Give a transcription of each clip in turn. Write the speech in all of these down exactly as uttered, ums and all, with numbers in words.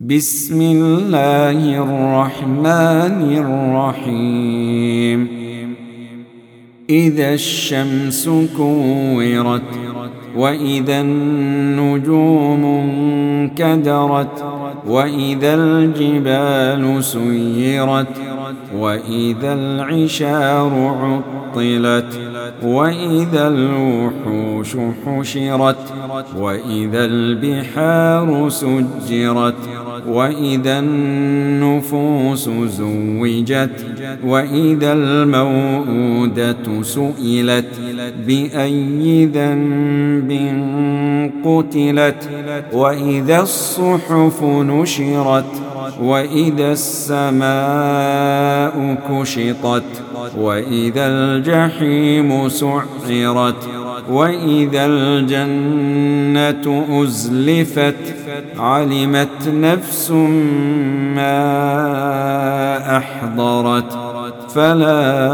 بسم الله الرحمن الرحيم إذا الشمس كورت وإذا النجوم انكدرت وإذا الجبال سيرت وإذا العشار عطلت وإذا الوحوش حشرت وإذا البحار سجرت وإذا النفوس زوجت وإذا الموءودة سئلت بأي ذنب قتلت وإذا الصحف نشرت وإذا السماء كشطت وإذا الجحيم سعرت وإذا الجنة أزلفت علمت نفس ما أحضرت فلا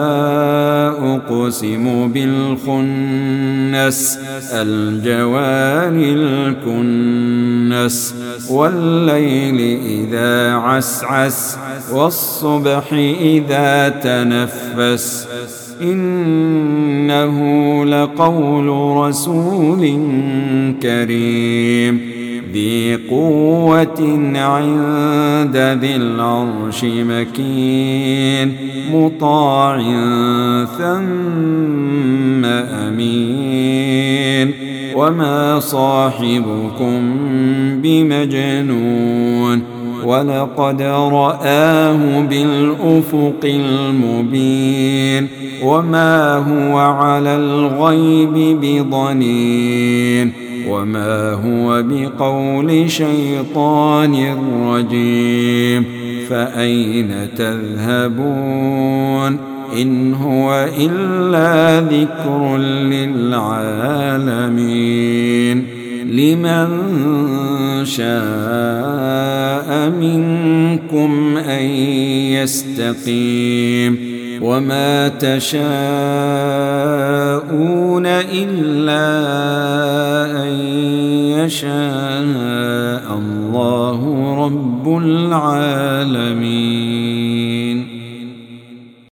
أقسم بالخنس الجوار الكنس والليل إذا عسعس والصبح إذا تنفس إنه لقول رسول كريم ذي قوة عند ذي العرش مكين مطاع ثم أمين وما صاحبكم بمجنون ولقد رآه بالأفق المبين وما هو على الغيب بضنين وما هو بقول شيطان رجيم فأين تذهبون إن هو إلا ذكر للعالمين لمن شاء منكم أن يستقيم وما تشاءون إلا أن يشاء الله رب العالمين.